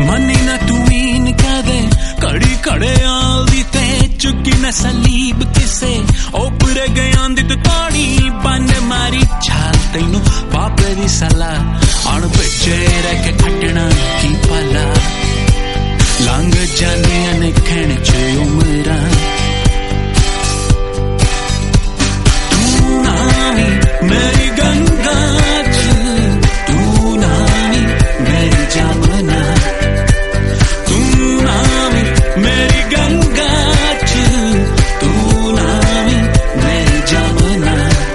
money ना तू इन कदे कड़ी कड़े आलदी ते चुकी न सलीब किसे ओपरे गया दी तू तोड़ी बन मारी छाल तैनू बापे दी सला अण पिछे रह के खटना की पाला लंघ जाने ने खैण च उमरा तू नावी मेरी गंगा च तू नावी मेरी जमुना तू नावी मेरी गंगा च तू नावी मेरी जमुना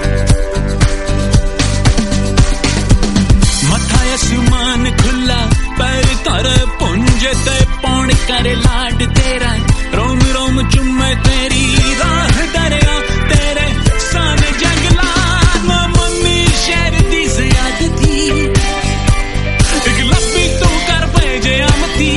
मथा आसमान खुला पैर तर पुंज ते पौन करे लाड तेरा रोम रोम चुम्मे तेरी राह दरिया तेरे सान जंगला मम्मी शहर दी ज़ियादती एक लपी तू कर भेजे आमती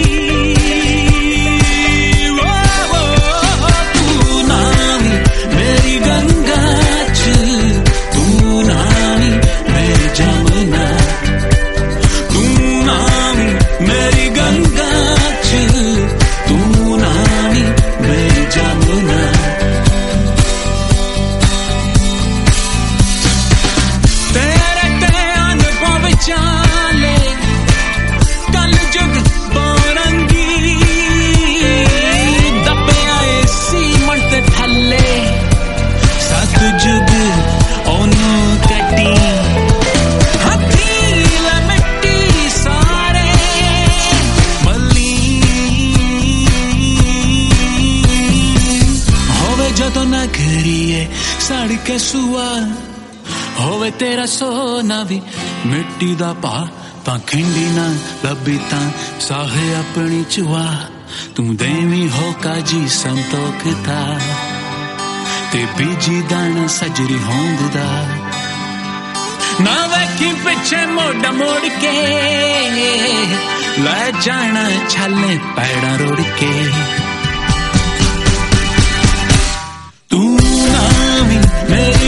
तू नावी मेरी गंगा च तू नावी मेरी जमुना तू नावी मेरी गंगा च तू नावी मेरी जमुना तेरे ते अनुभव चाले कल जुग बोरंगी दबे आए सीमंट ते थल्ले सत जुग ओनू कटी हथीला मिट्टी सारे बल्ली होवे जदों ना घरिए सड़ के सुआ होवे तेरा सोना भी मिट्टी दा पा तां खिंडी ना लबी तां साहे अपनी चुआ तू देवी हो काजी संतोखता ते बीजी दाना सजरी होंदा ना वेखी पिछे मोड़ा मोड़ के ले जाना छाले पैड़ा रोड़ के तू नावी मेरी